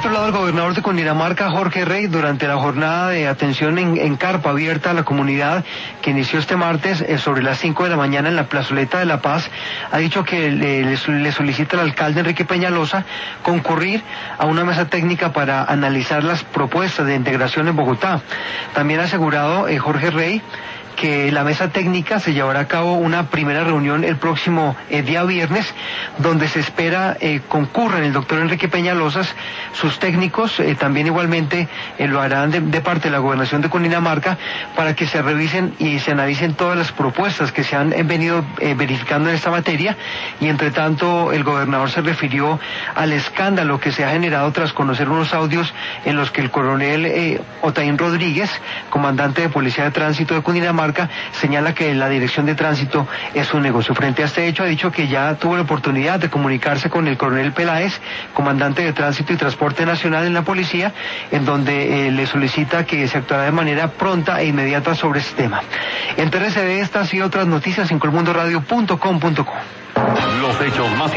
otro lado, el gobernador de Cundinamarca, Jorge Rey, durante la jornada de atención en carpa abierta a la comunidad que inició este martes sobre las 5 de la mañana en la plazoleta de La Paz, ha dicho que le solicita al alcalde Enrique Peñalosa concurrir a una mesa técnica para analizar las propuestas de integración en Bogotá. También ha asegurado Jorge Rey que la mesa técnica se llevará a cabo una primera reunión el próximo día viernes, donde se espera concurran el doctor Enrique Peñalosa, sus técnicos, también igualmente lo harán de parte de la gobernación de Cundinamarca, para que se revisen y se analicen todas las propuestas que se han venido verificando en esta materia. Y entre tanto, el gobernador se refirió al escándalo que se ha generado tras conocer unos audios en los que el coronel Otaín Rodríguez, comandante de Policía de Tránsito de Cundinamarca, señala que la dirección de tránsito es un negocio. Frente a este hecho, ha dicho que ya tuvo la oportunidad de comunicarse con el coronel Peláez, comandante de Tránsito y Transporte Nacional en la policía, en donde le solicita que se actuará de manera pronta e inmediata sobre este tema. En TRCD, estas y otras noticias en colmundoradio.com.co. Los hechos más